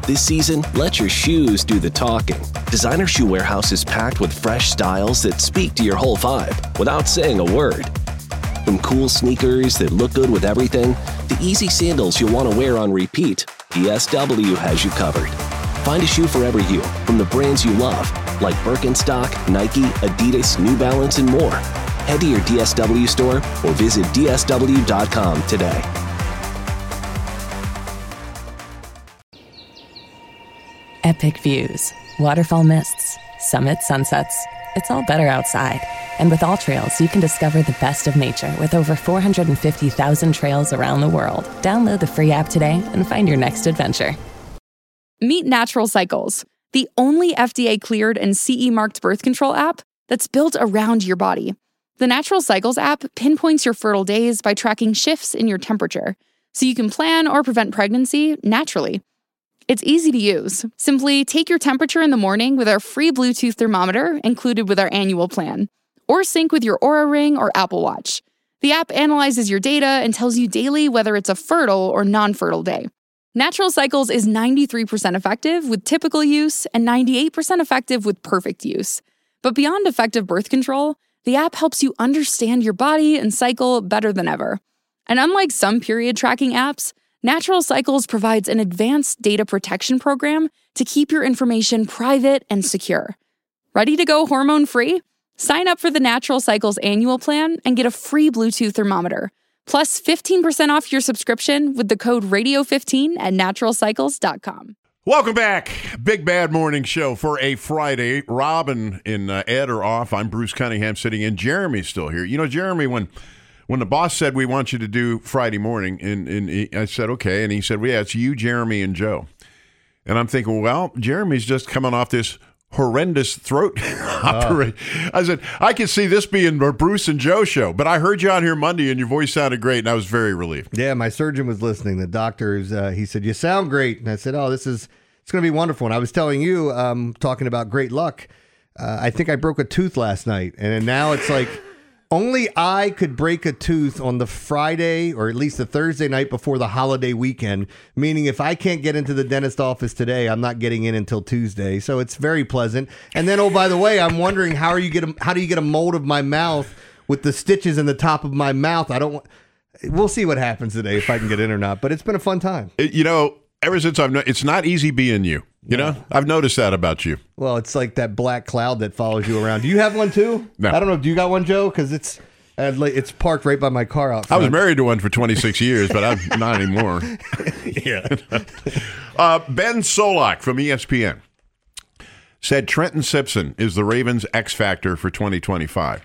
This season, let your shoes do the talking. Designer Shoe Warehouse is packed with fresh styles that speak to your whole vibe without saying a word. From cool sneakers that look good with everything, to easy sandals you'll want to wear on repeat, DSW has you covered. Find a shoe for every you, from the brands you love, like Birkenstock, Nike, Adidas, New Balance, and more. Head to your DSW store or visit dsw.com today. Epic views, waterfall mists, summit sunsets. It's all better outside. And with AllTrails, you can discover the best of nature with over 450,000 trails around the world. Download the free app today and find your next adventure. Meet Natural Cycles, the only FDA-cleared and CE-marked birth control app that's built around your body. The Natural Cycles app pinpoints your fertile days by tracking shifts in your temperature, so you can plan or prevent pregnancy naturally. It's easy to use. Simply take your temperature in the morning with our free Bluetooth thermometer included with our annual plan, or sync with your Oura Ring or Apple Watch. The app analyzes your data and tells you daily whether it's a fertile or non-fertile day. Natural Cycles is 93% effective with typical use and 98% effective with perfect use. But beyond effective birth control, the app helps you understand your body and cycle better than ever. And unlike some period tracking apps, Natural Cycles provides an advanced data protection program to keep your information private and secure. Ready to go hormone-free? Sign up for the Natural Cycles annual plan and get a free Bluetooth thermometer, plus 15% off your subscription with the code radio15 at naturalcycles.com. Welcome back. Big Bad Morning Show for a Friday. Rob and Ed are off. I'm Bruce Cunningham sitting in. Jeremy's still here. You know, Jeremy, when the boss said we want you to do Friday morning, and I said, okay. And he said, well, yeah, it's you, Jeremy, and Joe. And I'm thinking, well, Jeremy's just coming off this horrendous throat operation. I said, I can see this being a Bruce and Joe show, but I heard you out here Monday and your voice sounded great, and I was very relieved. Yeah, my surgeon was listening. The doctors, he said, you sound great. And I said, oh, it's going to be wonderful. And I was telling you, talking about great luck, I think I broke a tooth last night, and now it's like, only I could break a tooth on the Friday or at least the Thursday night before the holiday weekend, meaning if I can't get into the dentist office today, I'm not getting in until Tuesday. So it's very pleasant. And then, oh, by the way, I'm wondering how do you get a mold of my mouth with the stitches in the top of my mouth? We'll see what happens today if I can get in or not, but it's been a fun time. Ever since it's not easy being you. You know, I've noticed that about you. Well, it's like that black cloud that follows you around. Do you have one too? No. I don't know. Do you got one, Joe? Because it's parked right by my car out front. I was married to one for 26 years, but I'm not anymore. Yeah. Ben Solak from ESPN said Trenton Simpson is the Ravens' X factor for 2025.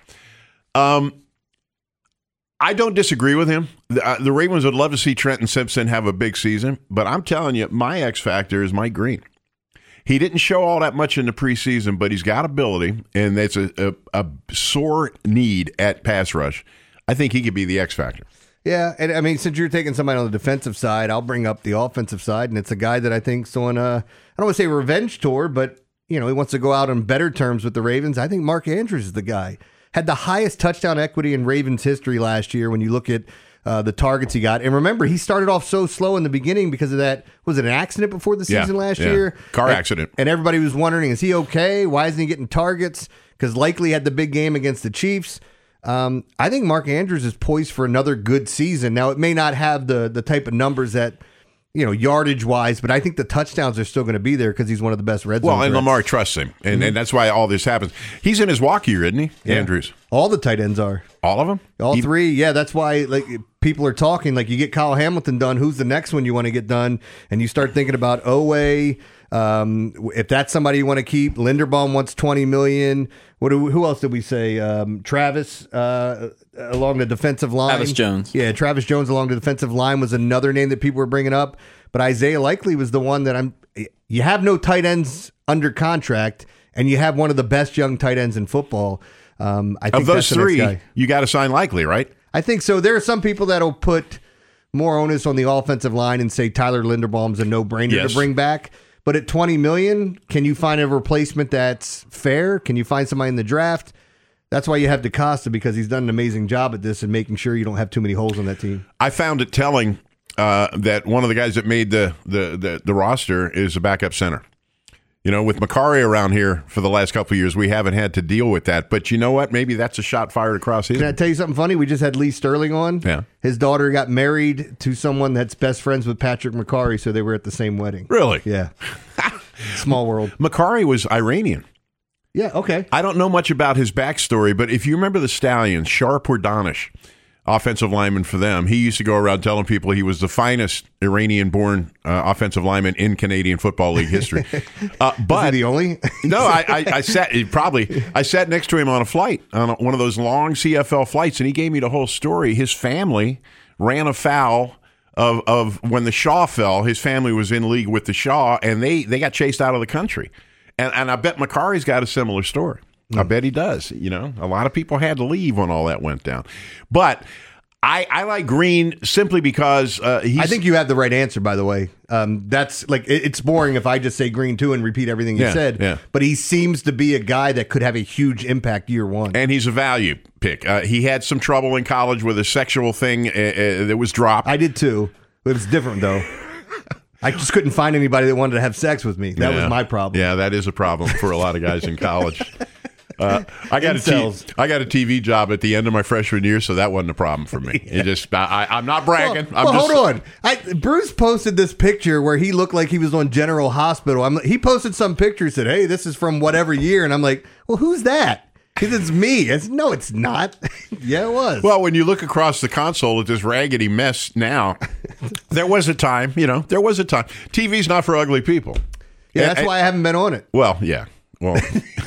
I don't disagree with him. The Ravens would love to see Trenton Simpson have a big season, but I'm telling you, my X factor is Mike Green. He didn't show all that much in the preseason, but he's got ability, and it's a sore need at pass rush. I think he could be the X factor. Yeah, and I mean, since you're taking somebody on the defensive side, I'll bring up the offensive side, and it's a guy that I think's on I don't want to say revenge tour, but he wants to go out on better terms with the Ravens. I think Mark Andrews is the guy. Had the highest touchdown equity in Ravens history last year when you look at the targets he got. And remember, he started off so slow in the beginning because of that. Was it an accident before the season last year? Car accident. And everybody was wondering, is he okay? Why isn't he getting targets? Because likely had the big game against the Chiefs. I think Mark Andrews is poised for another good season. Now, it may not have the type of numbers that, yardage-wise, but I think the touchdowns are still going to be there because he's one of the best red zone Well, and threats. Lamar trusts him, and that's why all this happens. He's in his walk year, isn't he, Andrews? All the tight ends are. All of them? All three, yeah. That's why people are talking. Like, you get Kyle Hamilton done, who's the next one you want to get done? And you start thinking about Oweh. If that's somebody you want to keep, Linderbaum wants $20 million. Who else did we say? Travis along the defensive line. Travis Jones. Yeah, Travis Jones along the defensive line was another name that people were bringing up. But Isaiah Likely was the one that you have no tight ends under contract, and you have one of the best young tight ends in football. I think of those that's the next three, guy. you got to sign Likely, right? I think so. There are some people that'll put more onus on the offensive line and say Tyler Linderbaum's a no-brainer to bring back. But at $20 million, can you find a replacement that's fair? Can you find somebody in the draft? That's why you have DeCosta, because he's done an amazing job at this and making sure you don't have too many holes on that team. I found it telling that one of the guys that made the roster is a backup center. You know, with Macari around here for the last couple of years, we haven't had to deal with that. But you know what? Maybe that's a shot fired across his. Can I tell you something funny? We just had Lee Sterling on. Yeah. His daughter got married to someone that's best friends with Patrick Macari, so they were at the same wedding. Really? Yeah. Small world. Macari was Iranian. Yeah, okay. I don't know much about his backstory, but if you remember the Stallions, Sharpur Danish, offensive lineman for them, he used to go around telling people he was the finest Iranian-born offensive lineman in Canadian Football League history. But Is he the only? no, I sat next to him on a flight, on one of those long CFL flights, and he gave me the whole story. His family ran afoul of when the Shaw fell. His family was in league with the Shaw, and they got chased out of the country. And I bet Macari's got a similar story. I bet he does. You know, a lot of people had to leave when all that went down. But I like Green simply because he's... I think you have the right answer, by the way. That's like, it's boring if I just say Green too and repeat everything you said. Yeah. But he seems to be a guy that could have a huge impact year one. And he's a value pick. He had some trouble in college with a sexual thing that was dropped. I did too. It was different though. I just couldn't find anybody that wanted to have sex with me. That was my problem. Yeah, that is a problem for a lot of guys in college. I got a TV job at the end of my freshman year, so that wasn't a problem for me. It just I'm not bragging. Hold on. Bruce posted this picture where he looked like he was on General Hospital. He posted some picture, said, "Hey, this is from whatever year," and I'm like, "Well, who's that?" Because it's me. No, it's not. Yeah, it was. Well, when you look across the console at this raggedy mess now, there was a time. There was a time. TV's not for ugly people. Yeah, that's why I haven't been on it. Well, yeah. Well.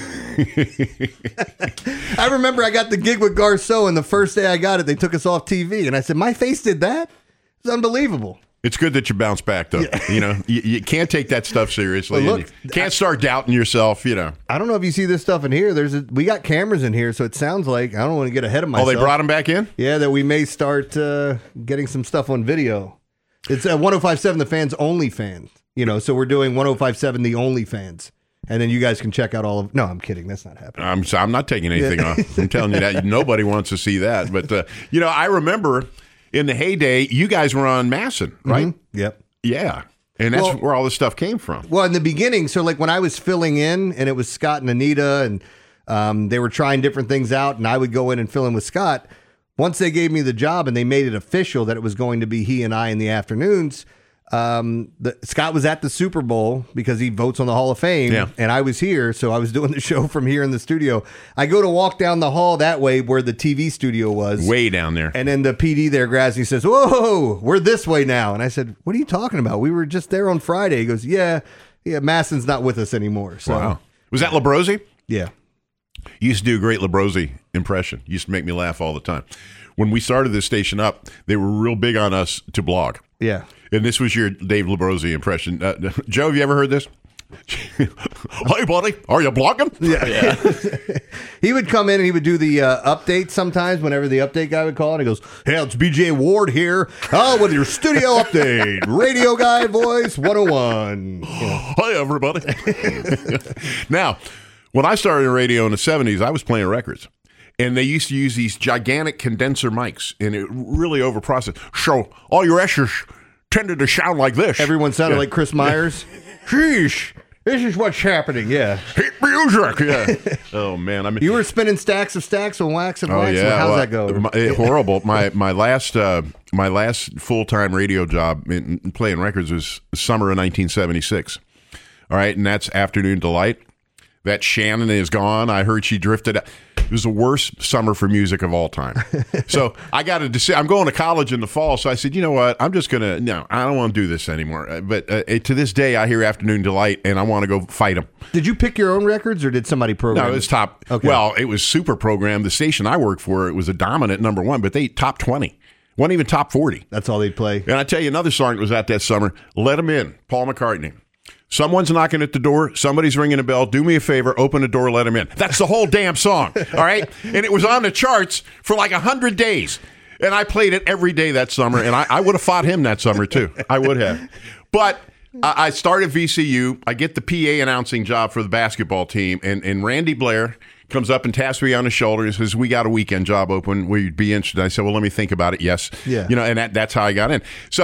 I remember I got the gig with Garceau, and the first day I got it, they took us off TV, and I said, "My face did that? It's unbelievable." It's good that you bounce back, though. Yeah. You can't take that stuff seriously. Well, look, you can't start doubting yourself. I don't know if you see this stuff in here. We got cameras in here, so it sounds like I don't want to get ahead of myself. Oh, they brought them back in? Yeah, that we may start getting some stuff on video. It's 105.7 the Fans Only Fans. So we're doing 105.7 the Only Fans. And then you guys can check out all of... No, I'm kidding. That's not happening. I'm not taking anything off. I'm telling you that. Nobody wants to see that. But, I remember in the heyday, you guys were on Masson, right? Mm-hmm. Yep. Yeah. And that's where all this stuff came from. Well, in the beginning, so like when I was filling in, and it was Scott and Anita, and they were trying different things out, and I would go in and fill in with Scott. Once they gave me the job and they made it official that it was going to be he and I in the afternoons... Scott was at the Super Bowl because he votes on the Hall of Fame, and I was here, so I was doing the show from here in the studio. I go to walk down the hall that way where the TV studio was. Way down there. And then the PD there grabs me and says, "Whoa, we're this way now." And I said, "What are you talking about? We were just there on Friday." He goes, Yeah, Masson's not with us anymore. So, wow. Was that Labrosi? Yeah. You used to do a great Labrosi impression. You used to make me laugh all the time. When we started this station up, they were real big on us to blog. Yeah. And this was your Dave Labrosi impression. Joe, have you ever heard this? Hey, buddy, are you blogging? Yeah. He would come in and he would do the update sometimes whenever the update guy would call and he goes, "Hey, it's BJ Ward here. With your studio update. Radio guy voice 101. Hi, everybody. Now, when I started in radio in the 70s, I was playing records. And they used to use these gigantic condenser mics, and it really overprocessed. So all your S's tended to sound like this. Everyone sounded like Chris Myers. Sheesh. This is what's happening, yeah. Hit music, yeah. Oh, man. You were spinning stacks of stacks on wax and wax. Yeah. How's that go? Horrible. My last full-time radio job in playing records was summer of 1976. All right, and that's Afternoon Delight. That Shannon is gone. I heard she drifted out. It was the worst summer for music of all time. So I got to decide. I'm going to college in the fall, so I said, you know what? I'm just going to, no, I don't want to do this anymore. But to this day, I hear Afternoon Delight, and I want to go fight them. Did you pick your own records, or did somebody program No, it was top. Okay. Well, it was super programmed. The station I worked for, it was a dominant number one, but they top 20. Wasn't even top 40. That's all they'd play. And I tell you another song that was out that summer, Let 'Em In, Paul McCartney. Someone's knocking at the door. Somebody's ringing a bell. Do me a favor. Open the door. Let him in. That's the whole damn song. All right? And it was on the charts for like 100 days. And I played it every day that summer. And I would have fought him that summer, too. I would have. But I started VCU. I get the PA announcing job for the basketball team. And Randy Blair comes up and taps me on the shoulder and says, "We got a weekend job open. Will you be interested?" I said, "Well, let me think about it." Yes. Yeah. And that's how I got in. So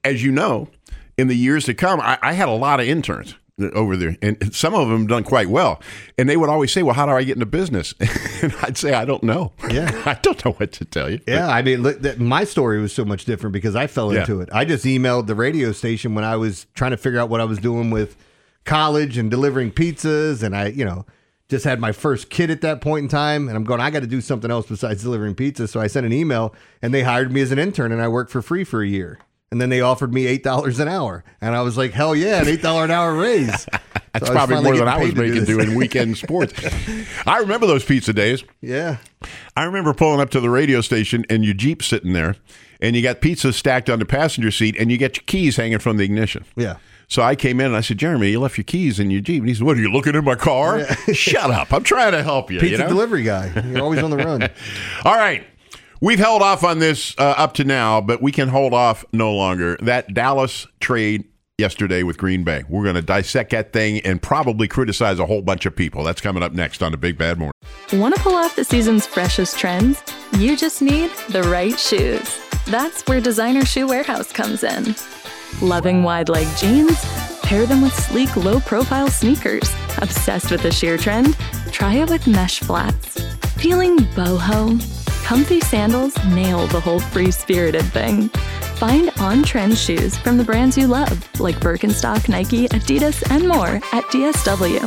as you know, in the years to come, I had a lot of interns over there, and some of them done quite well. And they would always say, well, how do I get into business? And I'd say, I don't know. Yeah. I don't know what to tell you. Yeah, I mean, look, my story was so much different because I fell into it. I just emailed the radio station when I was trying to figure out what I was doing with college and delivering pizzas, and I, just had my first kid at that point in time, and I'm going, I got to do something else besides delivering pizzas. So I sent an email, and they hired me as an intern, and I worked for free for a year. And then they offered me $8 an hour. And I was like, hell yeah, an $8 an hour raise. That's so probably more than I was making doing weekend sports. I remember those pizza days. Yeah. I remember pulling up to the radio station and your Jeep sitting there, and you got pizza stacked on the passenger seat, and you get your keys hanging from the ignition. Yeah. So I came in and I said, Jeremy, you left your keys in your Jeep. And he said, what, are you looking in my car? Yeah. Shut up. I'm trying to help you. Pizza delivery guy. You're always on the run. All right. We've held off on this up to now, but we can hold off no longer. That Dallas trade yesterday with Green Bay. We're going to dissect that thing and probably criticize a whole bunch of people. That's coming up next on the Big Bad Morning. Want to pull off the season's freshest trends? You just need the right shoes. That's where Designer Shoe Warehouse comes in. Loving wide leg jeans? Pair them with sleek, low-profile sneakers. Obsessed with the sheer trend? Try it with mesh flats. Feeling boho? Comfy sandals nail the whole free-spirited thing. Find on-trend shoes from the brands you love, like Birkenstock, Nike, Adidas, and more at DSW.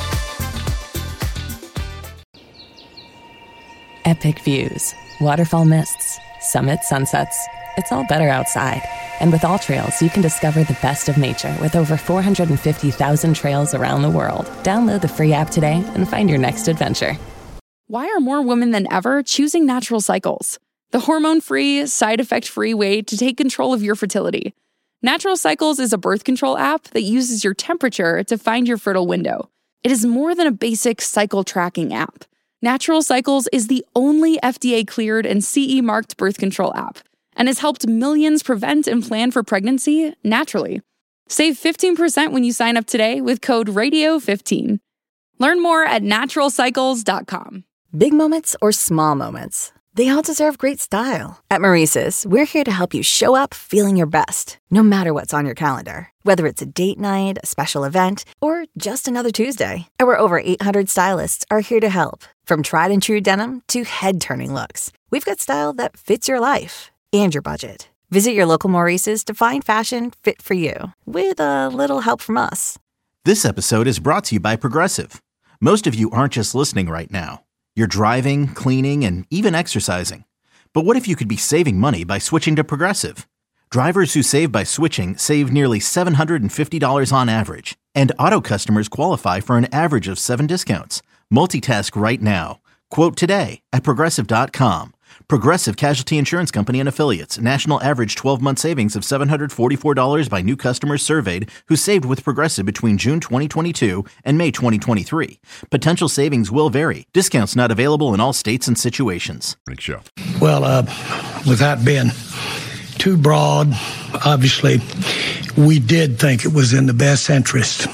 Epic views, waterfall mists, summit sunsets. It's all better outside. And with AllTrails, you can discover the best of nature with over 450,000 trails around the world. Download the free app today and find your next adventure. Why are more women than ever choosing Natural Cycles? The hormone-free, side-effect-free way to take control of your fertility. Natural Cycles is a birth control app that uses your temperature to find your fertile window. It is more than a basic cycle tracking app. Natural Cycles is the only FDA-cleared and CE-marked birth control app and has helped millions prevent and plan for pregnancy naturally. Save 15% when you sign up today with code RADIO15. Learn more at naturalcycles.com. Big moments or small moments, they all deserve great style. At Maurice's, we're here to help you show up feeling your best, no matter what's on your calendar. Whether it's a date night, a special event, or just another Tuesday, our over 800 stylists are here to help. From tried and true denim to head-turning looks, we've got style that fits your life and your budget. Visit your local Maurice's to find fashion fit for you, with a little help from us. This episode is brought to you by Progressive. Most of you aren't just listening right now. You're driving, cleaning, and even exercising. But what if you could be saving money by switching to Progressive? Drivers who save by switching save nearly $750 on average. And auto customers qualify for an average of 7 discounts. Multitask right now. Quote today at Progressive.com. Progressive Casualty Insurance Company and Affiliates. National average 12-month savings of $744 by new customers surveyed who saved with Progressive between June 2022 and May 2023. Potential savings will vary. Discounts not available in all states and situations. Show. Well, without being too broad, obviously, we did think it was in the best interest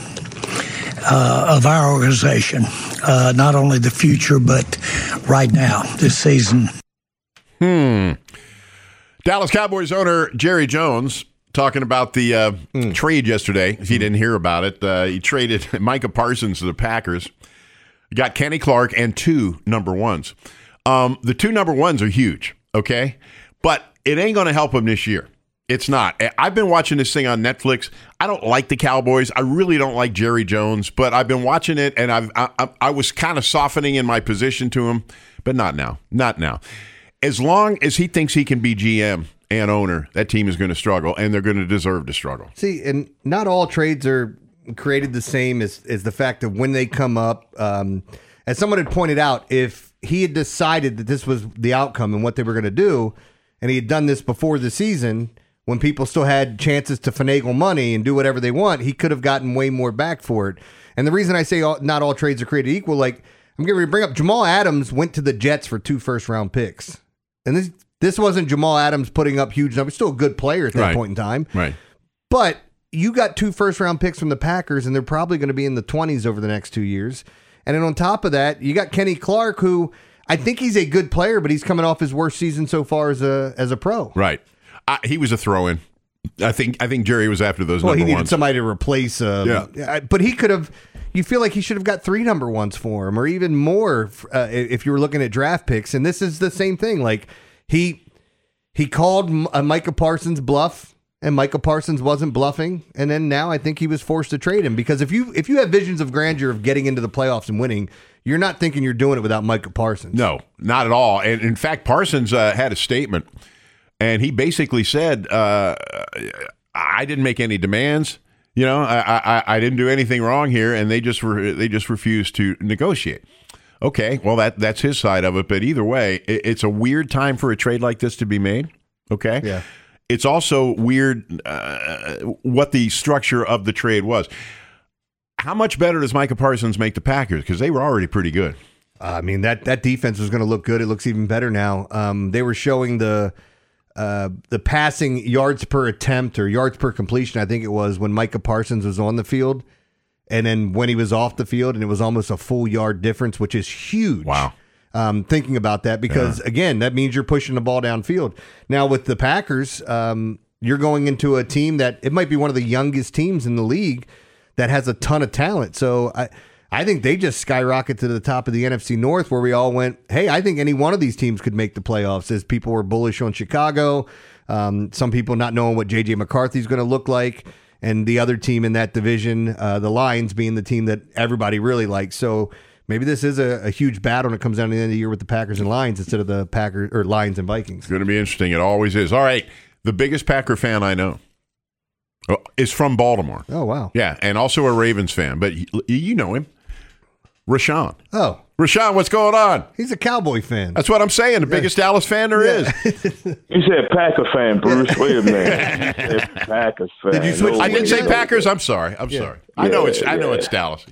of our organization, not only the future, but right now, this season. Dallas Cowboys owner Jerry Jones talking about the trade yesterday. If you didn't hear about it, he traded Micah Parsons to the Packers. Got Kenny Clark and 2 number ones. The 2 number ones are huge, okay? But it ain't going to help him this year. It's not. I've been watching this thing on Netflix. I don't like the Cowboys. I really don't like Jerry Jones, but I've been watching it, and I was kind of softening in my position to him, but not now. Not now. As long as he thinks he can be GM and owner, that team is going to struggle, and they're going to deserve to struggle. See, and not all trades are created the same as the fact of when they come up. As someone had pointed out, if he had decided that this was the outcome and what they were going to do, and he had done this before the season, when people still had chances to finagle money and do whatever they want, he could have gotten way more back for it. And the reason I say not all trades are created equal, like I'm going to bring up Jamal Adams went to the Jets for 2 first-round picks. And this wasn't Jamal Adams putting up huge numbers. Still a good player at that point in time. Right. But you got 2 first-round picks from the Packers, and they're probably going to be in the 20s over the next 2 years. And then on top of that, you got Kenny Clark, who I think he's a good player, but he's coming off his worst season so far as a pro. Right. He was a throw-in. I think Jerry was after those Well, number he needed ones. somebody to replace. But he could have. You feel like he should have got 3 number ones for him, or even more if you were looking at draft picks. And this is the same thing. Like he called Micah Parsons bluff, and Micah Parsons wasn't bluffing. And then now I think he was forced to trade him because if you have visions of grandeur of getting into the playoffs and winning, you're not thinking you're doing it without Micah Parsons. No, not at all. And in fact, Parsons had a statement, and he basically said, "I didn't make any demands. You know, I didn't do anything wrong here, and they just refused to negotiate." Okay, well that's his side of it, but either way, it's a weird time for a trade like this to be made. Okay, Yeah. It's also weird what the structure of the trade was. How much better does Micah Parsons make the Packers? Because they were already pretty good. I mean, that defense was going to look good. It looks even better now. They were showing the passing yards per attempt or yards per completion, I think it was, when Micah Parsons was on the field, and then when he was off the field, and it was almost a full yard difference, which is huge. Wow. Thinking about that, because again, that means you're pushing the ball downfield. Now with the Packers, you're going into a team that it might be one of the youngest teams in the league that has a ton of talent. So I think they just skyrocket to the top of the NFC North, where we all went, hey, I think any one of these teams could make the playoffs, as people were bullish on Chicago. Some people not knowing what J.J. McCarthy's going to look like, and the other team in that division, the Lions, being the team that everybody really likes. So maybe this is a huge battle when it comes down to the end of the year with the Packers and Lions instead of the Packers or Lions and Vikings. It's going to be interesting. It always is. All right, the biggest Packer fan I know is from Baltimore. Oh, wow. Yeah, and also a Ravens fan, but you know him. Rashawn. Oh. Rashawn, what's going on? He's a Cowboy fan. That's what I'm saying. The biggest Dallas fan there is. You said Packer fan, Bruce. Wait a minute. You said Packers fan. Did you switch? I did say Packers. I'm sorry. Sorry. I know it's Dallas.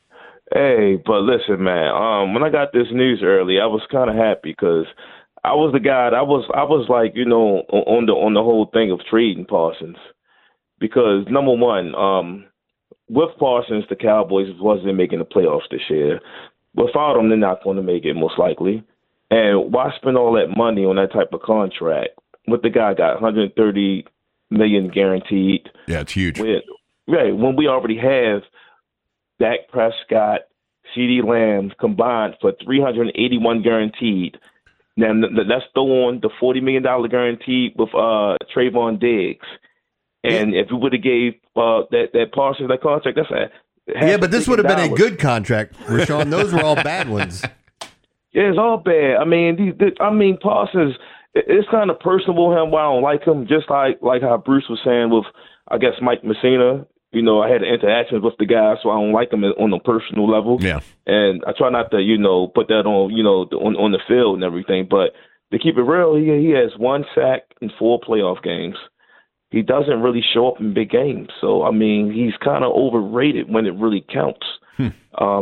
Hey, but listen, man. When I got this news early, I was kind of happy because I was the guy. I was like, you know, on the whole thing of trading Parsons, because number one, with Parsons, the Cowboys wasn't making the playoffs this year. Without him, they're not going to make it, most likely. And why spend all that money on that type of contract? What the guy got, $130 million guaranteed. Yeah, it's huge. When we already have Dak Prescott, CeeDee Lamb combined for $381 guaranteed. Now let's throw on the $40 million guaranteed with Trayvon Diggs. And if we would have gave that Parsons that contract, that's but this would have been a good contract, Rashawn. Those were all bad ones. Yeah, it's all bad. I mean, Parsons. It's kind of personal with him. Why I don't like him. Just like how Bruce was saying with, I guess, Mike Messina. You know, I had interactions with the guy, so I don't like him on a personal level. Yeah. And I try not to, you know, put that on, you know, on the field and everything. But to keep it real, he has 1 sack in 4 playoff games. He doesn't really show up in big games. So, I mean, he's kind of overrated when it really counts. And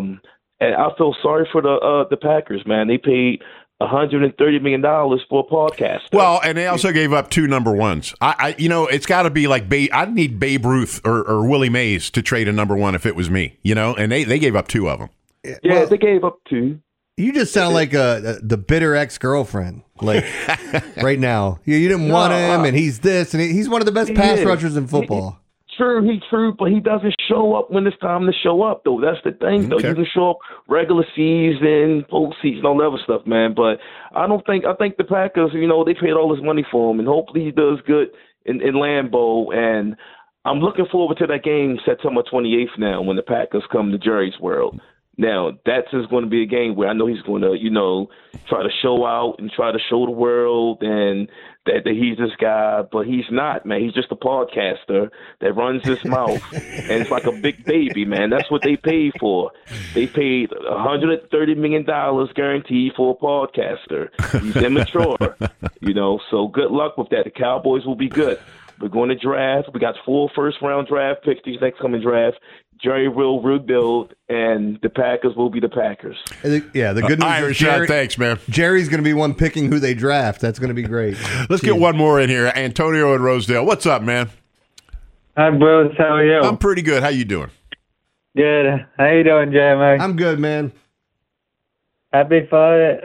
I feel sorry for the Packers, man. They paid $130 million for a podcast. Well, and they also gave up 2 number ones. You know, it's got to be like I'd need Babe Ruth or Willie Mays to trade a number one if it was me, you know, and they gave up 2 of them. Yeah, they gave up 2. You just sound like the bitter ex-girlfriend, like right now. You didn't want him, and he's this, and he's one of the best pass rushers in football. He's true, but he doesn't show up when it's time to show up, though. That's the thing, though. You can show up regular season, postseason, all that other stuff, man. But I think the Packers, you know, they paid all this money for him, and hopefully he does good in Lambeau. And I'm looking forward to that game September 28th now when the Packers come to Jerry's World. Now, that's just going to be a game where I know he's going to, you know, try to show out and try to show the world and that he's this guy, but he's not, man. He's just a podcaster that runs his mouth, and it's like a big baby, man. That's what they paid for. They paid $130 million guaranteed for a podcaster. He's immature, you know, so good luck with that. The Cowboys will be good. We're going to draft. We got 4 first-round draft picks these next coming draft. Jerry will rebuild, and the Packers will be the Packers. Yeah, the good news is Jerry, thanks, man. Jerry's going to be one picking who they draft. That's going to be great. Let's get one more in here. Antonio in Rosedale. What's up, man? Hi, Bruce. How are you? I'm pretty good. How you doing? Good. How you doing, Jeremy? I'm good, man. Happy Friday.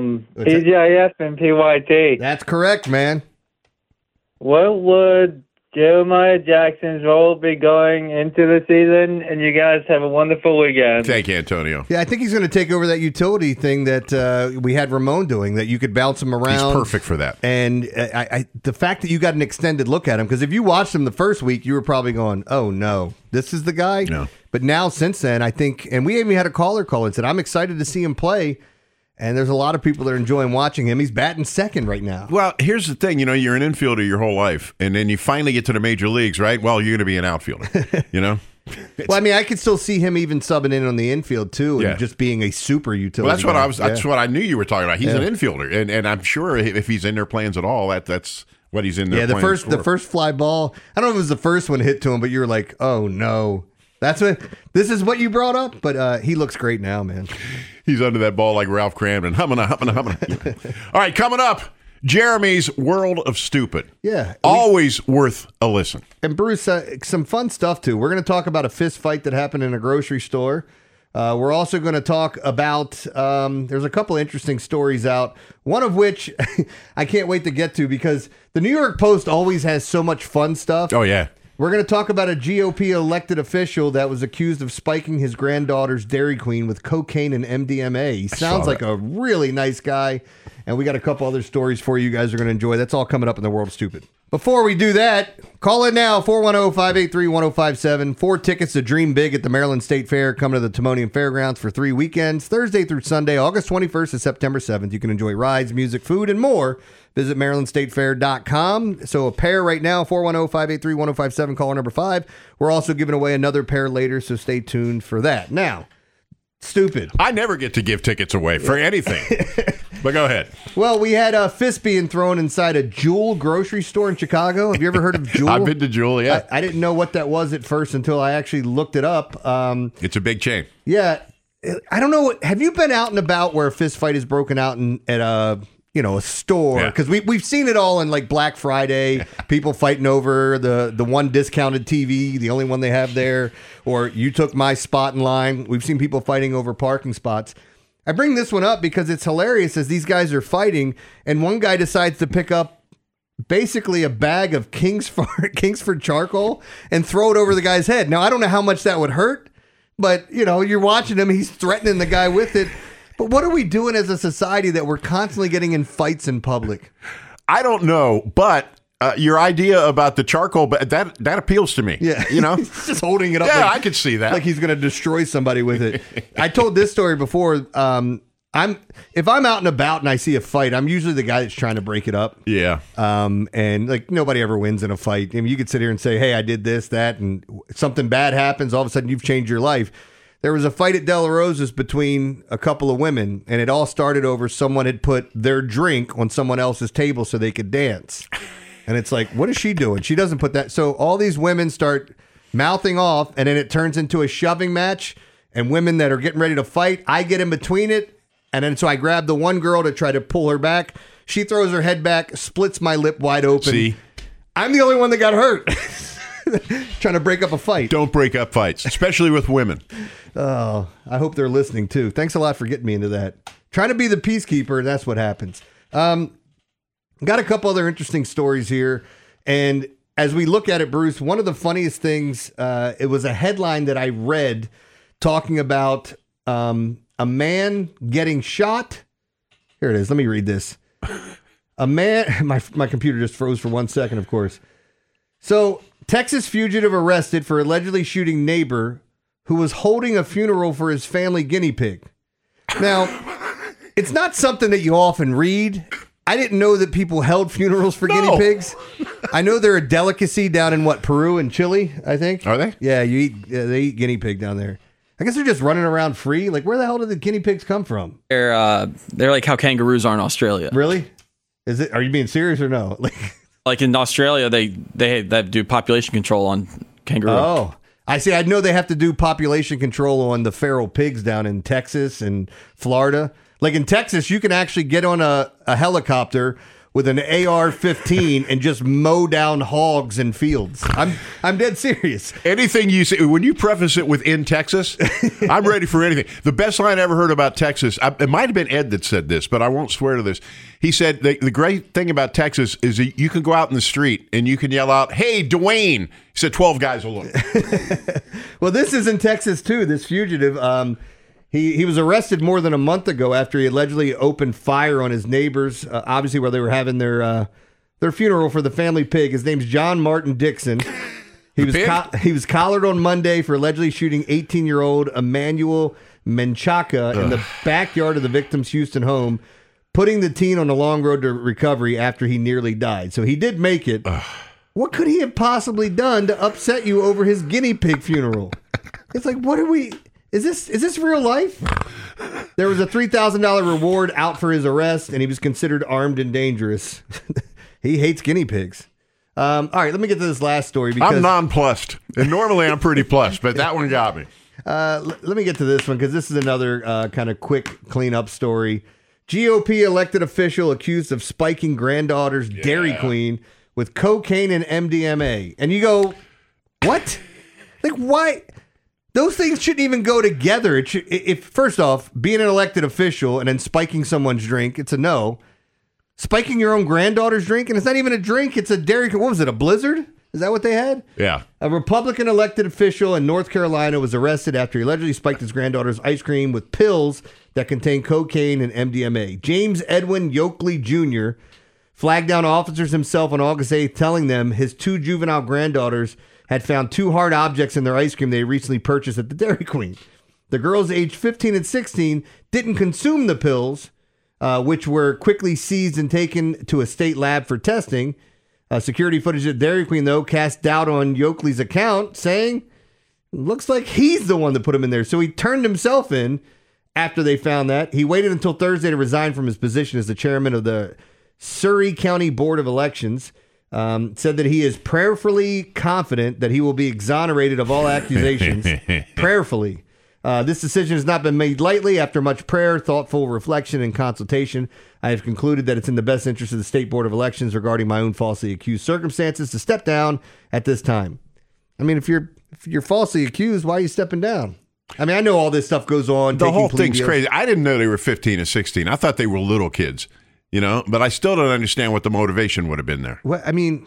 TGIF and PYT. That's correct, man. What would Jeremiah Jackson's role be going into the season, and you guys have a wonderful weekend. Thank you, Antonio. Yeah, I think he's going to take over that utility thing that we had Ramon doing, that you could bounce him around. He's perfect for that. And the fact that you got an extended look at him, because if you watched him the first week, you were probably going, oh, no, this is the guy? No. But now, since then, I think, and we even had a caller call and said, I'm excited to see him play. And there's a lot of people that are enjoying watching him. He's batting second right now. Well, here's the thing. You're an infielder your whole life, and then you finally get to the major leagues, right? Well, you're going to be an outfielder, Well, I mean, I could still see him even subbing in on the infield, too, and just being a super utility. Well, that's what I knew you were talking about. He's an infielder, and I'm sure if he's in their plans at all, that's what he's in there. Yeah, the first fly ball, I don't know if it was the first one hit to him, but you were like, oh, no. This is what you brought up, but he looks great now, man. He's under that ball like Ralph Cramden. Humming. All right, coming up, Jeremy's World of Stupid. Yeah. Always worth a listen. And Bruce, some fun stuff, too. We're going to talk about a fist fight that happened in a grocery store. We're also going to talk about, there's a couple interesting stories out, one of which I can't wait to get to because the New York Post always has so much fun stuff. Oh, yeah. We're going to talk about a GOP elected official that was accused of spiking his granddaughter's Dairy Queen with cocaine and MDMA. He sounds like a really nice guy, and we got a couple other stories for you guys are going to enjoy. That's all coming up in the World of Stupid. Before we do that, call in now, 410-583-1057. 4 tickets to Dream Big at the Maryland State Fair. Coming to the Timonium Fairgrounds for 3 weekends, Thursday through Sunday, August 21st to September 7th. You can enjoy rides, music, food, and more. Visit MarylandStateFair.com. So a pair right now, 410-583-1057, caller number 5. We're also giving away another pair later, so stay tuned for that. Now, stupid. I never get to give tickets away for anything. But go ahead. Well, we had a fist being thrown inside a Jewel grocery store in Chicago. Have you ever heard of Jewel? I've been to Jewel, yeah. I didn't know what that was at first until I actually looked it up. It's a big chain. Yeah. I don't know. Have you been out and about where a fist fight is broken out at a store? Because we've seen it all in like Black Friday, people fighting over the one discounted TV, the only one they have there, or you took my spot in line. We've seen people fighting over parking spots. I bring this one up because it's hilarious as these guys are fighting, and one guy decides to pick up basically a bag of Kingsford charcoal and throw it over the guy's head. Now, I don't know how much that would hurt, but, you're watching him. He's threatening the guy with it. But what are we doing as a society that we're constantly getting in fights in public? I don't know, but your idea about the charcoal, that appeals to me. Yeah. He's just holding it up. Yeah, I could see that. Like he's going to destroy somebody with it. I told this story before. If I'm out and about and I see a fight, I'm usually the guy that's trying to break it up. Yeah. And like nobody ever wins in a fight. I mean, you could sit here and say, hey, I did this, that, and something bad happens. All of a sudden you've changed your life. There was a fight at De La Rosa's between a couple of women, and it all started over someone had put their drink on someone else's table so they could dance. And it's like, what is she doing? She doesn't put that. So all these women start mouthing off, and then it turns into a shoving match, and women that are getting ready to fight, I get in between it, and then so I grab the one girl to try to pull her back. She throws her head back, splits my lip wide open. See? I'm the only one that got hurt. Trying to break up a fight. Don't break up fights, especially with women. Oh, I hope they're listening too. Thanks a lot for getting me into that. Trying to be the peacekeeper, that's what happens. Got a couple other interesting stories here. And as we look at it, Bruce, one of the funniest things, it was a headline that I read talking about a man getting shot. Here it is. Let me read this. A man, my computer just froze for 1 second, of course. So, Texas fugitive arrested for allegedly shooting neighbor who was holding a funeral for his family guinea pig. Now, it's not something that you often read. I didn't know that people held funerals for guinea pigs. I know they're a delicacy down in Peru and Chile, I think. Are they? Yeah, they eat guinea pig down there. I guess they're just running around free. Like, where the hell did the guinea pigs come from? They're like how kangaroos are in Australia. Really? Is it? Are you being serious or no? Like in Australia, they do population control on kangaroo. Oh, I see. I know they have to do population control on the feral pigs down in Texas and Florida. Like in Texas, you can actually get on a helicopter with an AR-15 and just mow down hogs in fields. I'm dead serious. Anything you say, when you preface it with "in Texas," I'm ready for anything. The best line I ever heard about Texas, it might have been Ed that said this, but I won't swear to this. He said the great thing about Texas is that you can go out in the street and you can yell out, "Hey, Dwayne!" He said 12 guys will look. Well, this is in Texas too. This fugitive. He was arrested more than a month ago after he allegedly opened fire on his neighbors, obviously where they were having their funeral for the family pig. His name's John Martin Dixon. He was collared on Monday for allegedly shooting 18-year-old Emmanuel Menchaca in the backyard of the victim's Houston home, putting the teen on a long road to recovery after he nearly died. So he did make it. What could he have possibly done to upset you over his guinea pig funeral? It's like, what are we... Is this real life? There was a $3,000 reward out for his arrest, and he was considered armed and dangerous. He hates guinea pigs. All right, let me get to this last story. Because I'm nonplussed, and normally I'm pretty plussed, but that one got me. Let me get to this one because this is another kind of quick cleanup story. GOP elected official accused of spiking granddaughter's Dairy Queen with cocaine and MDMA. And you go, what? Like, why? Those things shouldn't even go together. If first off, being an elected official and then spiking someone's drink, it's a no. Spiking your own granddaughter's drink, and it's not even a drink, it's a Dairy Queen. What was it, a Blizzard? Is that what they had? Yeah. A Republican elected official in North Carolina was arrested after he allegedly spiked his granddaughter's ice cream with pills that contain cocaine and MDMA. James Edwin Yoakley Jr. flagged down officers himself on August 8th, telling them his two juvenile granddaughters had found two hard objects in their ice cream they recently purchased at the Dairy Queen. The girls aged 15 and 16 didn't consume the pills, which were quickly seized and taken to a state lab for testing. Security footage at Dairy Queen, though, cast doubt on Yoakley's account, saying, looks like he's the one that put him in there. So he turned himself in after they found that. He waited until Thursday to resign from his position as the chairman of the Surrey County Board of Elections. Said that he is prayerfully confident that he will be exonerated of all accusations. Prayerfully. This decision has not been made lightly. After much prayer, thoughtful reflection, and consultation, I have concluded that it's in the best interest of the State Board of Elections regarding my own falsely accused circumstances to step down at this time. I mean, if you're falsely accused, why are you stepping down? I mean, I know all this stuff goes on. The whole thing's crazy. I didn't know they were 15 and 16. I thought they were little kids. You know, but I still don't understand what the motivation would have been there. Well, I mean,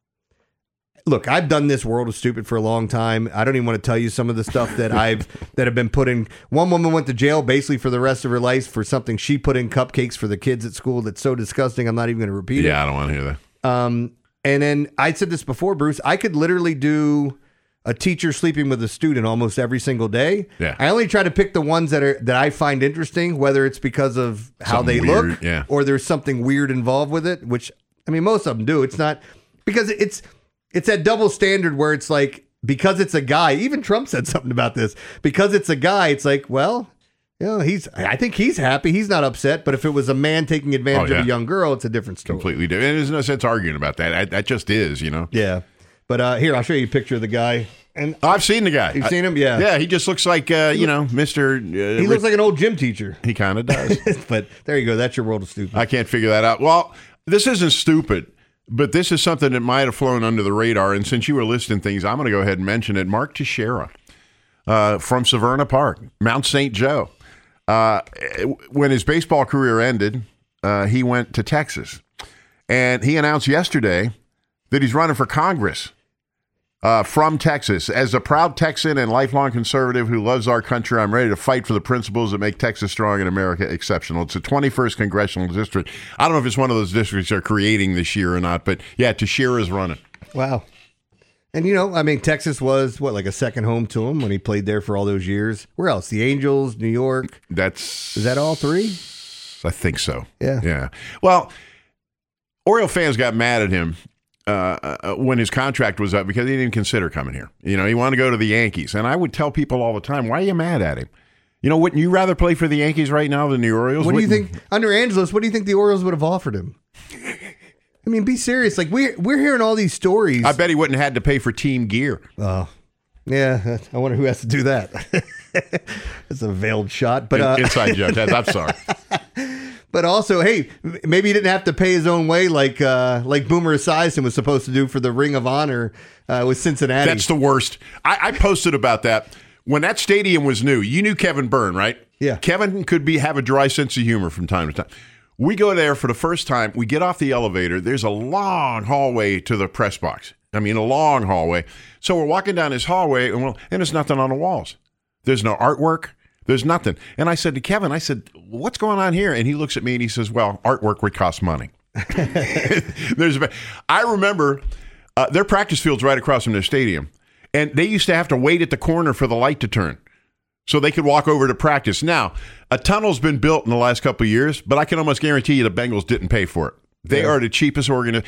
look, I've done this World of Stupid for a long time. I don't even want to tell you some of the stuff that that have been put in. One woman went to jail basically for the rest of her life for something she put in cupcakes for the kids at school. That's so disgusting. I'm not even going to repeat it. Yeah, I don't want to hear that. And then I said this before, Bruce. I could literally do a teacher sleeping with a student almost every single day. Yeah. I only try to pick the ones that I find interesting, whether it's because of how Something they weird, look yeah. or there's something weird involved with it, which, I mean, most of them do. It's not, because it's that double standard where it's like, because it's a guy, even Trump said something about this, because it's a guy, it's like, well, you know, I think he's happy. He's not upset. But if it was a man taking advantage of a young girl, it's a different story. Completely different. And there's no sense arguing about that. That just is, you know? Yeah. But here, I'll show you a picture of the guy. And I've seen the guy. You've seen him? Yeah. Yeah, he just looks like, Mr. He looks like an old gym teacher. He kind of does. But there you go. That's your World of Stupid. I can't figure that out. Well, this isn't stupid, but this is something that might have flown under the radar. And since you were listing things, I'm going to go ahead and mention it. Mark Teixeira from Severna Park, Mount St. Joe. When his baseball career ended, he went to Texas. And he announced yesterday that he's running for Congress from Texas. As a proud Texan and lifelong conservative who loves our country, I'm ready to fight for the principles that make Texas strong and America exceptional. It's the 21st Congressional District. I don't know if it's one of those districts they're creating this year or not, but yeah, Teixeira is running. Wow. And, you know, I mean, Texas was, like a second home to him when he played there for all those years. Where else? The Angels, New York? Is that all three? I think so. Yeah. Yeah. Well, Oriole fans got mad at him when his contract was up because he didn't consider coming here. You know, he wanted to go to the Yankees. And I would tell people all the time, why are you mad at him? You know, wouldn't you rather play for the Yankees right now than the Orioles? What do you think, under Angelos, what do you think the Orioles would have offered him? I mean, be serious. Like, we're hearing all these stories. I bet he wouldn't have had to pay for team gear. Oh, yeah. I wonder who has to do that. It's a veiled shot. But inside joke. I'm sorry. But also, hey, maybe he didn't have to pay his own way like Boomer Esiason was supposed to do for the Ring of Honor with Cincinnati. That's the worst. I posted about that. When that stadium was new, you knew Kevin Byrne, right? Yeah. Kevin could have a dry sense of humor from time to time. We go there for the first time. We get off the elevator. There's a long hallway to the press box. I mean, a long hallway. So we're walking down this hallway, and there's nothing on the walls. There's no artwork. There's nothing. And I said to Kevin, what's going on here? And he looks at me and he says, well, artwork would cost money. I remember their practice field's right across from their stadium. And they used to have to wait at the corner for the light to turn so they could walk over to practice. Now, a tunnel's been built in the last couple of years, but I can almost guarantee you the Bengals didn't pay for it. They are the cheapest organization.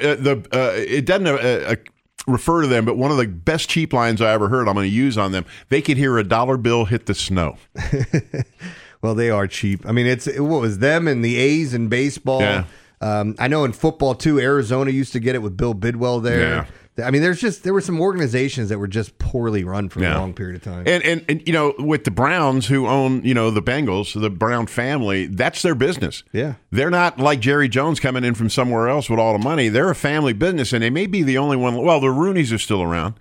It doesn't refer to them, but one of the best cheap lines I ever heard, I'm going to use on them. They could hear a dollar bill hit the snow. Well, they are cheap. I mean, what was them and the A's in baseball. Yeah. I know in football, too, Arizona used to get it with Bill Bidwell there. Yeah. I mean, there were some organizations that were just poorly run for a long period of time. And with the Browns who own, the Bengals, the Brown family, that's their business. Yeah. They're not like Jerry Jones coming in from somewhere else with all the money. They're a family business, and they may be the only one. Well, the Rooneys are still around.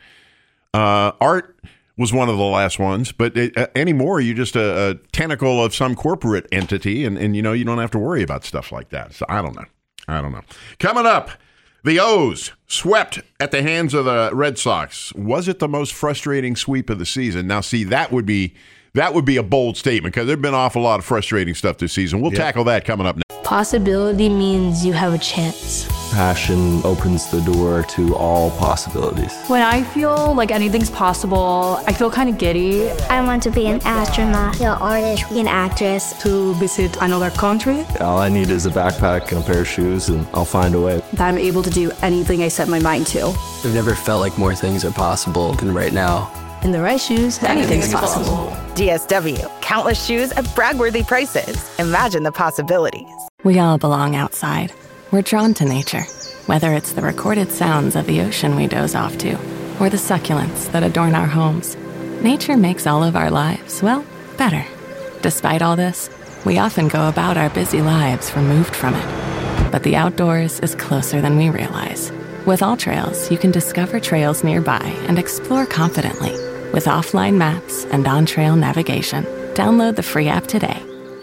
Art was one of the last ones, but anymore, you're just a tentacle of some corporate entity, and you don't have to worry about stuff like that. So I don't know. Coming up, the O's swept at the hands of the Red Sox. Was it the most frustrating sweep of the season? Now, see, that would be a bold statement because there have been an awful lot of frustrating stuff this season. We'll tackle that coming up next. Possibility means you have a chance. Passion opens the door to all possibilities. When I feel like anything's possible, I feel kind of giddy. I want to be an astronaut, an artist, an actress. To visit another country. All I need is a backpack and a pair of shoes, and I'll find a way. That I'm able to do anything I set my mind to. I've never felt like more things are possible than right now. In the right shoes, anything's possible. DSW, countless shoes at brag-worthy prices. Imagine the possibilities. We all belong outside. We're drawn to nature, whether it's the recorded sounds of the ocean we doze off to, or the succulents that adorn our homes. Nature makes all of our lives, well, better. Despite all this, we often go about our busy lives removed from it. But the outdoors is closer than we realize. With AllTrails, you can discover trails nearby and explore confidently. With offline maps and on-trail navigation, download the free app today.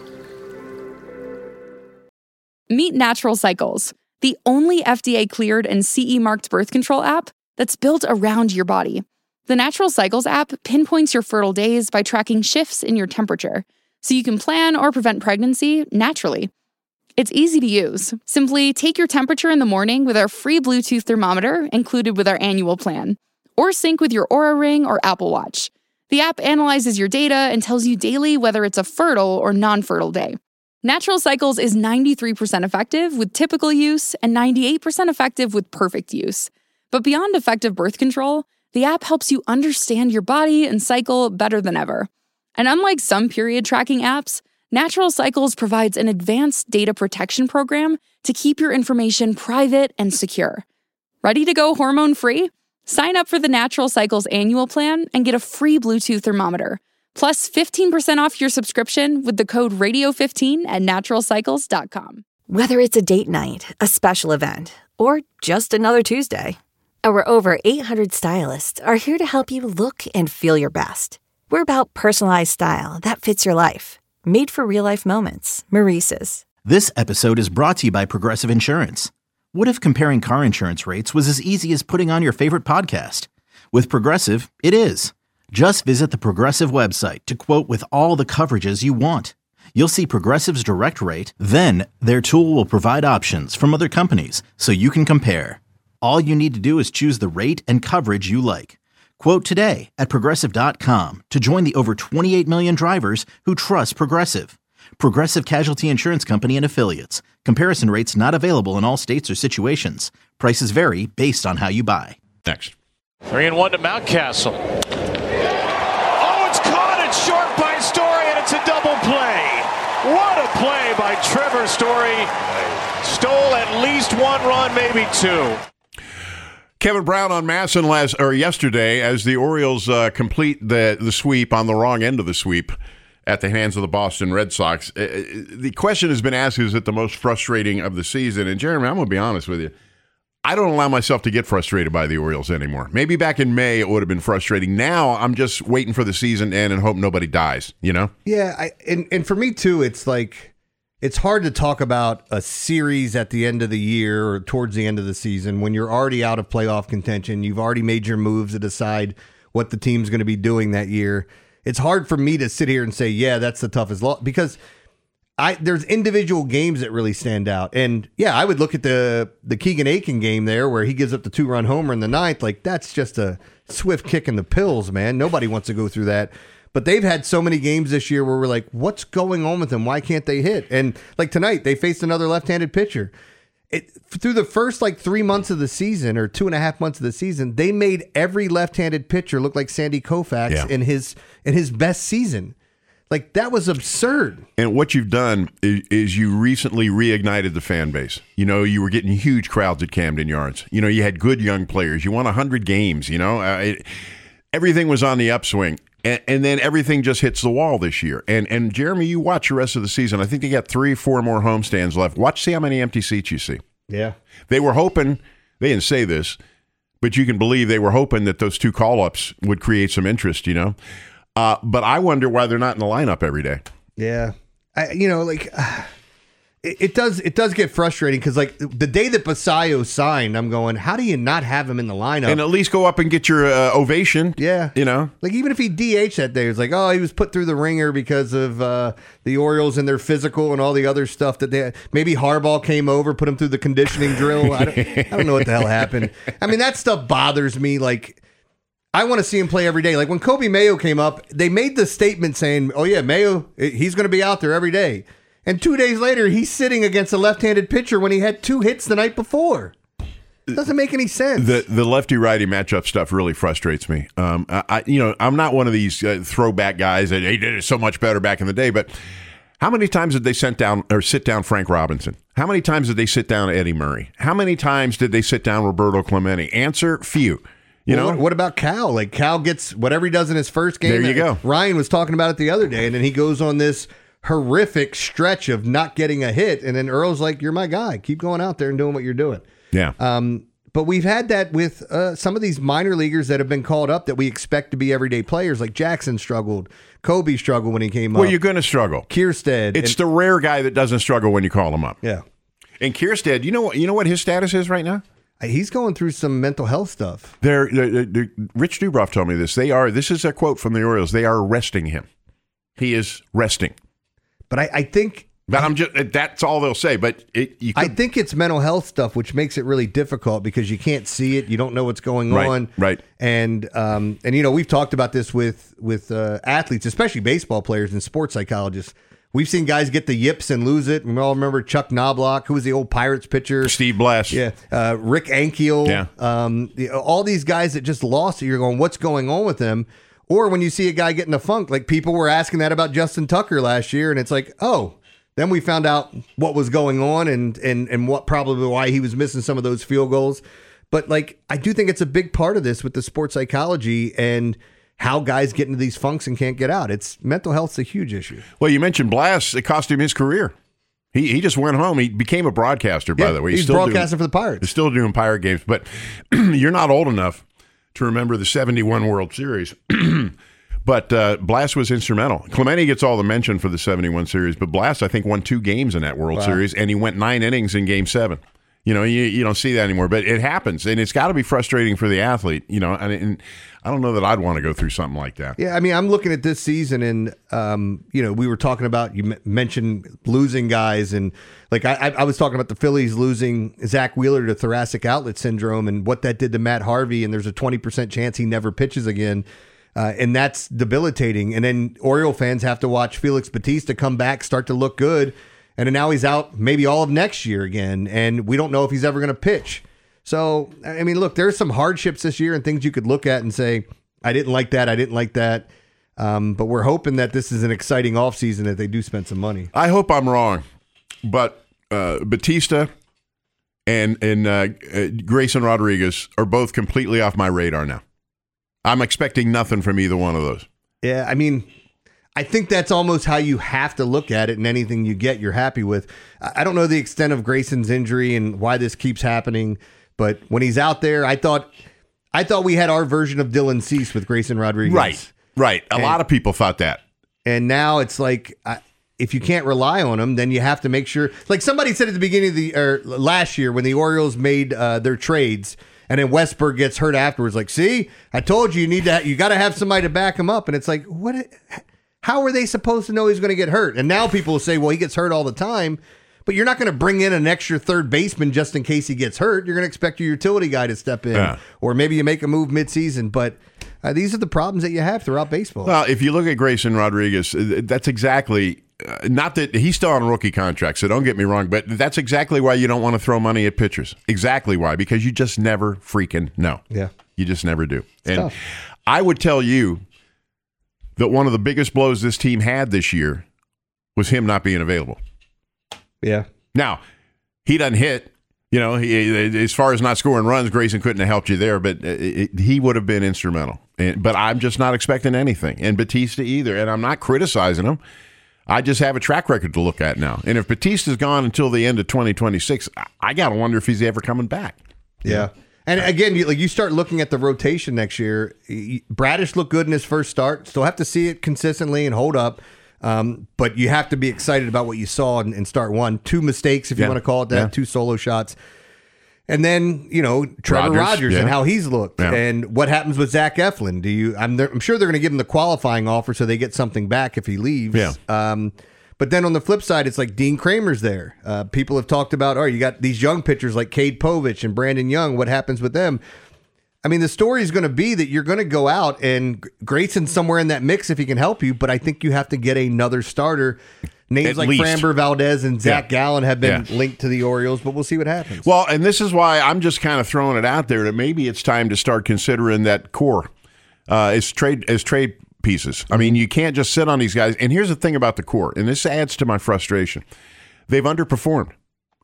Meet Natural Cycles, the only FDA-cleared and CE-marked birth control app that's built around your body. The Natural Cycles app pinpoints your fertile days by tracking shifts in your temperature, so you can plan or prevent pregnancy naturally. It's easy to use. Simply take your temperature in the morning with our free Bluetooth thermometer included with our annual plan, or sync with your Oura Ring or Apple Watch. The app analyzes your data and tells you daily whether it's a fertile or non-fertile day. Natural Cycles is 93% effective with typical use and 98% effective with perfect use. But beyond effective birth control, the app helps you understand your body and cycle better than ever. And unlike some period tracking apps, Natural Cycles provides an advanced data protection program to keep your information private and secure. Ready to go hormone-free? Sign up for the Natural Cycles annual plan and get a free Bluetooth thermometer, plus 15% off your subscription with the code RADIO15 at naturalcycles.com. Whether it's a date night, a special event, or just another Tuesday, our over 800 stylists are here to help you look and feel your best. We're about personalized style that fits your life. Made for real-life moments. Maurice's. This episode is brought to you by Progressive Insurance. What if comparing car insurance rates was as easy as putting on your favorite podcast? With Progressive, it is. Just visit the Progressive website to quote with all the coverages you want. You'll see Progressive's direct rate, then their tool will provide options from other companies so you can compare. All you need to do is choose the rate and coverage you like. Quote today at Progressive.com to join the over 28 million drivers who trust Progressive. Progressive Casualty Insurance Company and Affiliates. Comparison rates not available in all states or situations. Prices vary based on how you buy. Next. 3-1 to Mountcastle. Oh, it's caught. It's short by Story, and it's a double play. What a play by Trevor Story. Stole at least one run, maybe two. Kevin Brown on Masson yesterday as the Orioles complete the sweep on the wrong end of the sweep. at the hands of the Boston Red Sox. The question has been asked, is it the most frustrating of the season? And Jeremy, I'm going to be honest with you. I don't allow myself to get frustrated by the Orioles anymore. Maybe back in May it would have been frustrating. Now I'm just waiting for the season to end and hope nobody dies, you know? Yeah, and for me too, it's like it's hard to talk about a series at the end of the year or towards the end of the season when you're already out of playoff contention. You've already made your moves to decide what the team's going to be doing that year. It's hard for me to sit here and say, yeah, that's the toughest loss, because there's individual games that really stand out. And yeah, I would look at the Keegan Aiken game there where he gives up the 2-run homer in the ninth. Like, that's just a swift kick in the pills, man. Nobody wants to go through that. But they've had so many games this year where we're like, what's going on with them? Why can't they hit? And like tonight, they faced another left-handed pitcher. Through the first 3 months of the season, or 2.5 months of the season, they made every left-handed pitcher look like Sandy Koufax in his best season. Like, that was absurd. And what you've done is you recently reignited the fan base. You know, you were getting huge crowds at Camden Yards. You know, you had good young players. You won 100 games, you know. Everything was on the upswing. And then everything just hits the wall this year. And Jeremy, you watch the rest of the season. I think they got 3-4 more homestands left. See how many empty seats you see. Yeah. They were hoping, they didn't say this, but you can believe they were hoping that those 2 call-ups would create some interest, you know. But I wonder why they're not in the lineup every day. Yeah. It does get frustrating because, the day that Basayo signed, I'm going, how do you not have him in the lineup? And at least go up and get your ovation. Yeah. You know? Like, even if he DH that day, it's like, oh, he was put through the ringer because of the Orioles and their physical and all the other stuff that they had. Maybe Harbaugh came over, put him through the conditioning drill. I don't know what the hell happened. I mean, that stuff bothers me. I want to see him play every day. Like, when Kobe Mayo came up, they made the statement saying, oh, yeah, Mayo, he's going to be out there every day. And 2 days later, he's sitting against a left-handed pitcher when he had 2 hits the night before. It doesn't make any sense. The lefty-righty matchup stuff really frustrates me. I'm not one of these throwback guys that he did it so much better back in the day, but how many times did they sit down Frank Robinson? How many times did they sit down Eddie Murray? How many times did they sit down Roberto Clemente? Answer, few. You know, what about Cal? Like, Cal gets whatever he does in his first game. There you go. Ryan was talking about it the other day, and then he goes on this horrific stretch of not getting a hit, and then Earl's like, you're my guy. Keep going out there and doing what you're doing. Yeah. But we've had that with some of these minor leaguers that have been called up that we expect to be everyday players. Like Jackson struggled. Kobe struggled when he came up. Well, you're going to struggle. Kierstead. It's the rare guy that doesn't struggle when you call him up. Yeah. And Kierstead, you know what his status is right now? He's going through some mental health stuff. Rich Dubroff told me this. This is a quote from the Orioles. They are arresting him. He is resting. But I think... But that's all they'll say. But I think it's mental health stuff, which makes it really difficult because you can't see it. You don't know what's going on. Right. And we've talked about this with athletes, especially baseball players and sports psychologists. We've seen guys get the yips and lose it. We all remember Chuck Knobloch, who was the old Pirates pitcher. Steve Blass. Yeah. Rick Ankiel. Yeah. All these guys that just lost it. You're going, what's going on with them? Or when you see a guy get in a funk, like people were asking that about Justin Tucker last year, and it's like, oh, then we found out what was going on and what probably why he was missing some of those field goals. But I do think it's a big part of this with the sports psychology and how guys get into these funks and can't get out. Mental health's a huge issue. Well, you mentioned Blass. It cost him his career. He just went home. He became a broadcaster, by the way. He's broadcasting for the Pirates. He's still doing Pirate games. But you're not old enough to remember the 71 World Series. But Blass was instrumental. Clemente gets all the mention for the 71 series, but Blass, I think, won 2 games in that World Series, and he went 9 innings in Game 7. You know, you don't see that anymore, but it happens, and it's got to be frustrating for the athlete. You know, and I don't know that I'd want to go through something like that. Yeah, I mean, I'm looking at this season, and we were talking about, you mentioned losing guys, and I was talking about the Phillies losing Zach Wheeler to thoracic outlet syndrome, and what that did to Matt Harvey, and there's a 20% chance he never pitches again. And that's debilitating. And then Oriole fans have to watch Felix Bautista come back, start to look good. And then now he's out maybe all of next year again. And we don't know if he's ever going to pitch. So, I mean, look, there's some hardships this year and things you could look at and say, I didn't like that. I didn't like that. But we're hoping that this is an exciting offseason, that they do spend some money. I hope I'm wrong. But Bautista and Grayson Rodriguez are both completely off my radar now. I'm expecting nothing from either one of those. Yeah, I mean, I think that's almost how you have to look at it, and anything you get, you're happy with. I don't know the extent of Grayson's injury and why this keeps happening, but when he's out there, I thought we had our version of Dylan Cease with Grayson Rodriguez. Right. A lot of people thought that. And now it's like, if you can't rely on him, then you have to make sure. Like somebody said at the beginning of last year when the Orioles made their trades, and then Westberg gets hurt afterwards. Like, see, I told you you got to have somebody to back him up. And it's like, what? How are they supposed to know he's going to get hurt? And now people will say, well, he gets hurt all the time. But you're not going to bring in an extra third baseman just in case he gets hurt. You're going to expect your utility guy to step in. Or maybe you make a move midseason. But these are the problems that you have throughout baseball. Well, if you look at Grayson Rodriguez, that's exactly, not that he's still on a rookie contract, so don't get me wrong, but that's exactly why you don't want to throw money at pitchers. Exactly why, because you just never freaking know. Yeah. You just never do. It's tough. I would tell you that one of the biggest blows this team had this year was him not being available. Yeah. Now, he doesn't hit. As far as not scoring runs, Grayson couldn't have helped you there, but he would have been instrumental. But I'm just not expecting anything, and Batista either. And I'm not criticizing him. I just have a track record to look at now. And if Batista's gone until the end of 2026, I got to wonder if he's ever coming back. Yeah. And again, you start looking at the rotation next year. Bradish looked good in his first start. Still have to see it consistently and hold up. But you have to be excited about what you saw in start one. 2 mistakes, if you want to call it that, 2 solo shots. And then, Trevor Rogers and how he's looked. Yeah. And what happens with Zach Eflin? I'm sure they're going to give him the qualifying offer so they get something back if he leaves. Yeah. But then on the flip side, it's like Dean Kramer's there. People have talked about, you got these young pitchers like Cade Povich and Brandon Young. What happens with them? I mean, the story is going to be that you're going to go out and Grayson's somewhere in that mix if he can help you, but I think you have to get another starter. Names At like least. Framber Valdez and Zach Gallen have been linked to the Orioles, but we'll see what happens. Well, and this is why I'm just kind of throwing it out there that maybe it's time to start considering that core as trade pieces. I mean, you can't just sit on these guys. And here's the thing about the core, and this adds to my frustration. They've underperformed,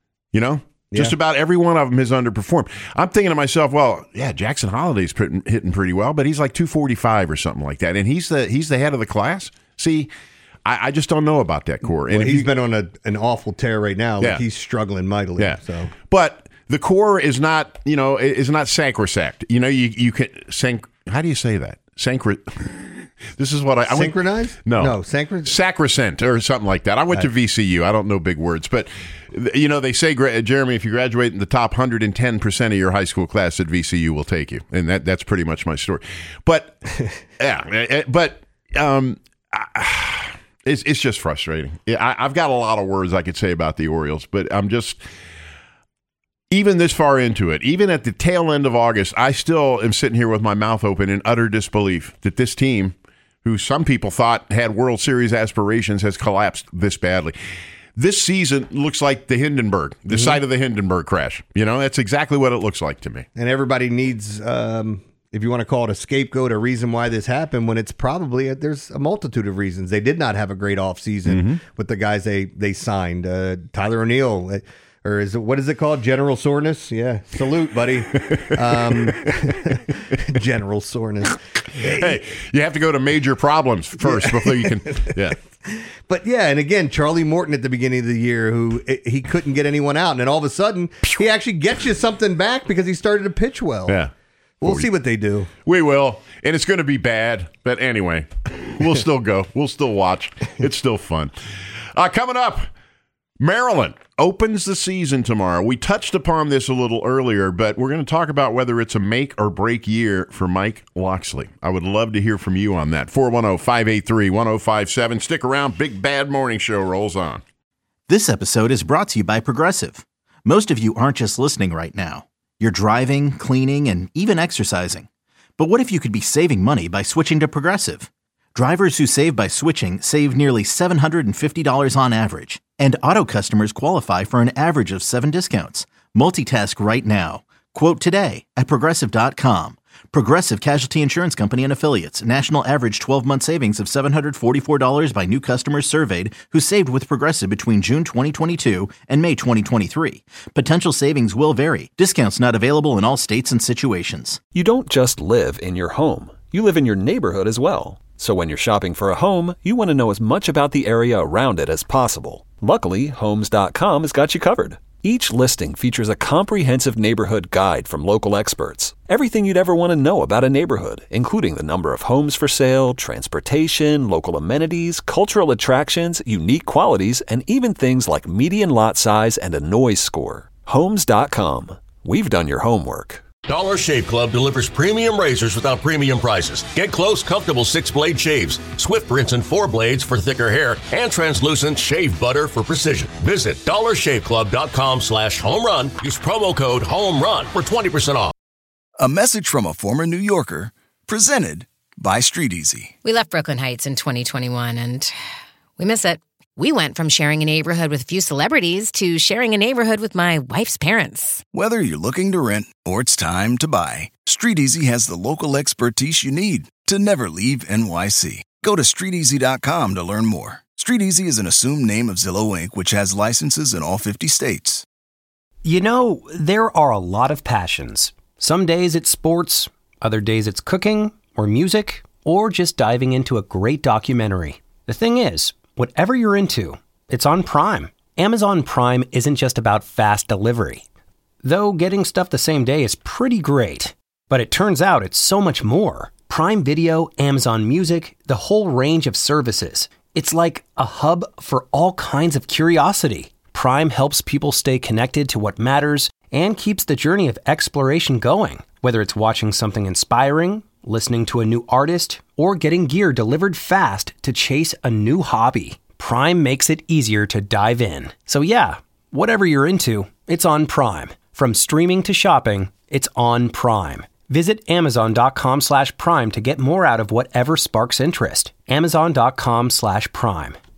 Just about every one of them has underperformed. I'm thinking to myself, Jackson Holliday's hitting pretty well, but he's like 245 or something like that, and he's the head of the class. See, I just don't know about that core. And he's been on an awful tear right now. Yeah. Like he's struggling mightily. Yeah. So, but the core is not, is not sacrosanct. You can how do you say that? This is what I synchronize? No, sacrosanct or something like that. I went to VCU. I don't know big words, but they say, Jeremy, if you graduate in the top 110% of your high school class at VCU, will take you, and that's pretty much my story. But it's just frustrating. I've got a lot of words I could say about the Orioles, but I'm just. Even this far into it, even at the tail end of August, I still am sitting here with my mouth open in utter disbelief that this team, who some people thought had World Series aspirations, has collapsed this badly. This season looks like the Hindenburg, the site of the Hindenburg crash. That's exactly what it looks like to me. And everybody needs, if you want to call it a scapegoat, a reason why this happened, when it's probably, there's a multitude of reasons. They did not have a great offseason with the guys they signed. Tyler O'Neill. Or what is it called? General soreness? Yeah. Salute, buddy. General soreness. Hey, you have to go to major problems first before you can. Yeah. But and again, Charlie Morton at the beginning of the year, who he couldn't get anyone out. And then all of a sudden, he actually gets you something back because he started to pitch well. Yeah. We'll see what they do. We will. And it's going to be bad. But anyway, we'll still go. We'll still watch. It's still fun. Coming up. Maryland opens the season tomorrow. We touched upon this a little earlier, but we're going to talk about whether it's a make or break year for Mike Locksley. I would love to hear from you on that. 410-583-1057. Stick around. Big Bad Morning Show rolls on. This episode is brought to you by Progressive. Most of you aren't just listening right now. You're driving, cleaning, and even exercising. But what if you could be saving money by switching to Progressive? Drivers who save by switching save nearly $750 on average. And auto customers qualify for an average of 7 discounts. Multitask right now. Quote today at Progressive.com. Progressive Casualty Insurance Company and Affiliates. National average 12-month savings of $744 by new customers surveyed who saved with Progressive between June 2022 and May 2023. Potential savings will vary. Discounts not available in all states and situations. You don't just live in your home. You live in your neighborhood as well. So when you're shopping for a home, you want to know as much about the area around it as possible. Luckily, Homes.com has got you covered. Each listing features a comprehensive neighborhood guide from local experts. Everything you'd ever want to know about a neighborhood, including the number of homes for sale, transportation, local amenities, cultural attractions, unique qualities, and even things like median lot size and a noise score. Homes.com. We've done your homework. Dollar Shave Club delivers premium razors without premium prices. Get close, comfortable 6-blade shaves, swift rinse and 4 blades for thicker hair, and translucent shave butter for precision. Visit dollarshaveclub.com/homerun. Use promo code HOMERUN for 20% off. A message from a former New Yorker, presented by Street Easy. We left Brooklyn Heights in 2021 and we miss it. We went from sharing a neighborhood with a few celebrities to sharing a neighborhood with my wife's parents. Whether you're looking to rent or it's time to buy, Street Easy has the local expertise you need to never leave NYC. Go to StreetEasy.com to learn more. Street Easy is an assumed name of Zillow Inc., which has licenses in all 50 states. You know, there are a lot of passions. Some days it's sports, other days it's cooking or music, or just diving into a great documentary. The thing is, whatever you're into, it's on Prime. Amazon Prime isn't just about fast delivery. Though getting stuff the same day is pretty great. But it turns out it's so much more. Prime Video, Amazon Music, the whole range of services. It's like a hub for all kinds of curiosity. Prime helps people stay connected to what matters and keeps the journey of exploration going. Whether it's watching something inspiring, listening to a new artist, or getting gear delivered fast to chase a new hobby, Prime makes it easier to dive in. So yeah, whatever you're into, it's on Prime. From streaming to shopping, it's on Prime. Visit Amazon.com/Prime to get more out of whatever sparks interest. Amazon.com/Prime.